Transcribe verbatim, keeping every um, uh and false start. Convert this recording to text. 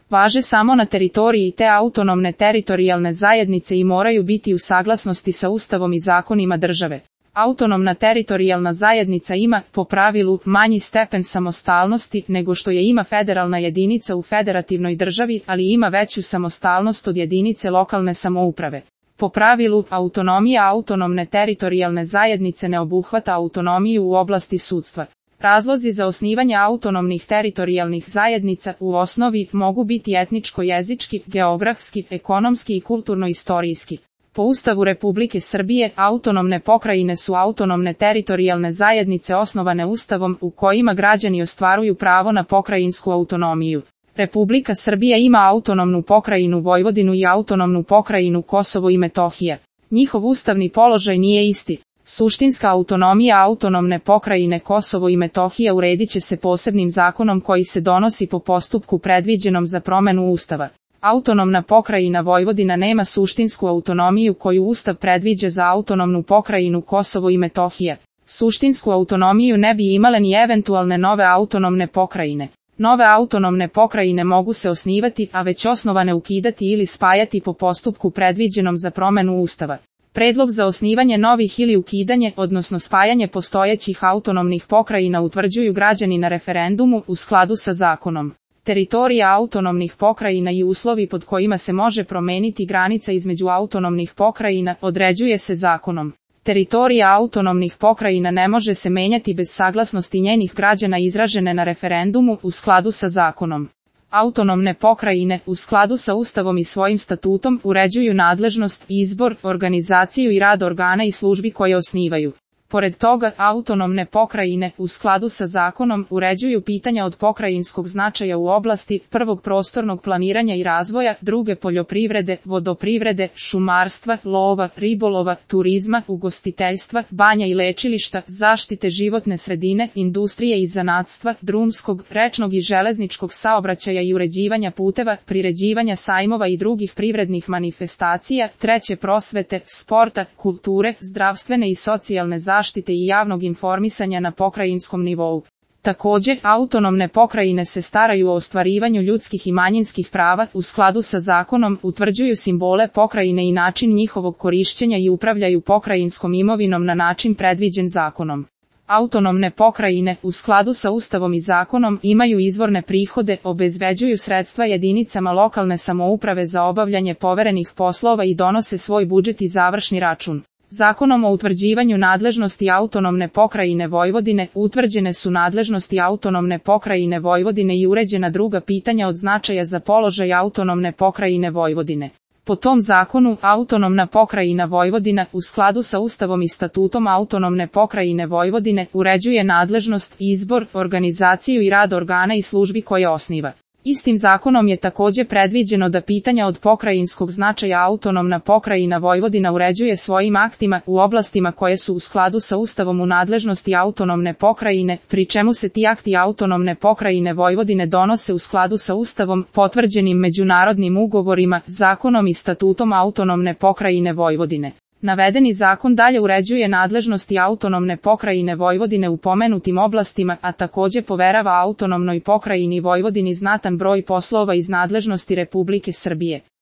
važe samo na teritoriji te autonomne teritorijalne zajednice i moraju biti u saglasnosti sa Ustavom i zakonima države. Autonomna teritorijalna zajednica ima, po pravilu, manji stepen samostalnosti nego što je ima federalna jedinica u federativnoj državi, ali ima veću samostalnost od jedinice lokalne samouprave. Po pravilu, autonomija autonomne teritorijalne zajednice ne obuhvata autonomiju u oblasti sudstva. Razlozi za osnivanje autonomnih teritorijalnih zajednica u osnovi mogu biti etničko-jezički, geografski, ekonomski i kulturno-istorijski. Po Ustavu Republike Srbije, autonomne pokrajine su autonomne teritorijalne zajednice osnovane Ustavom u kojima građani ostvaruju pravo na pokrajinsku autonomiju. Republika Srbija ima autonomnu pokrajinu Vojvodinu i autonomnu pokrajinu Kosovo i Metohija. Njihov ustavni položaj nije isti. Suštinska autonomija autonomne pokrajine Kosovo i Metohija uredit će se posebnim zakonom koji se donosi po postupku predviđenom za promenu Ustava. Autonomna pokrajina Vojvodina nema suštinsku autonomiju koju Ustav predviđa za autonomnu pokrajinu Kosovo i Metohija. Suštinsku autonomiju ne bi imale ni eventualne nove autonomne pokrajine. Nove autonomne pokrajine mogu se osnivati, a već osnovane ukidati ili spajati po postupku predviđenom za promenu Ustava. Predlog za osnivanje novih ili ukidanje, odnosno spajanje postojećih autonomnih pokrajina utvrđuju građani na referendumu u skladu sa zakonom. Teritorija autonomnih pokrajina i uslovi pod kojima se može promeniti granica između autonomnih pokrajina određuje se zakonom. Teritorija autonomnih pokrajina ne može se menjati bez saglasnosti njenih građana izražene na referendumu u skladu sa zakonom. Autonomne pokrajine, u skladu sa Ustavom i svojim statutom, uređuju nadležnost, izbor, organizaciju i rad organa i službi koje osnivaju. Pored toga, autonomne pokrajine, u skladu sa zakonom, uređuju pitanja od pokrajinskog značaja u oblasti prvog prostornog planiranja i razvoja, druge poljoprivrede, vodoprivrede, šumarstva, lova, ribolova, turizma, ugostiteljstva, banja i lečilišta, zaštite životne sredine, industrije i zanatstva, drumskog, rečnog i železničkog saobraćaja i uređivanja puteva, priređivanja sajmova i drugih privrednih manifestacija, treće prosvete, sporta, kulture, zdravstvene i socijalne zaštite, zaštite i javnog informisanja na pokrajinskom nivou. Također, autonomne pokrajine se staraju o ostvarivanju ljudskih i manjinskih prava, u skladu sa zakonom, utvrđuju simbole pokrajine i način njihovog korišćenja i upravljaju pokrajinskom imovinom na način predviđen zakonom. Autonomne pokrajine, u skladu sa Ustavom i zakonom, imaju izvorne prihode, obezbeđuju sredstva jedinicama lokalne samouprave za obavljanje poverenih poslova i donose svoj budžet i završni račun. Zakonom o utvrđivanju nadležnosti autonomne pokrajine Vojvodine utvrđene su nadležnosti autonomne pokrajine Vojvodine i uređena druga pitanja od značaja za položaj autonomne pokrajine Vojvodine. Po tom zakonu, autonomna pokrajina Vojvodina, u skladu sa Ustavom i statutom autonomne pokrajine Vojvodine, uređuje nadležnost, izbor, organizaciju i rad organa i službi koje osniva. Istim zakonom je također predviđeno da pitanja od pokrajinskog značaja autonomna pokrajina Vojvodina uređuje svojim aktima u oblastima koje su u skladu sa Ustavom u nadležnosti autonomne pokrajine, pri čemu se ti akti autonomne pokrajine Vojvodine donose u skladu sa Ustavom, potvrđenim međunarodnim ugovorima, zakonom i statutom autonomne pokrajine Vojvodine. Navedeni zakon dalje uređuje nadležnosti autonomne pokrajine Vojvodine u pomenutim oblastima, a također poverava autonomnoj pokrajini Vojvodini znatan broj poslova iz nadležnosti Republike Srbije.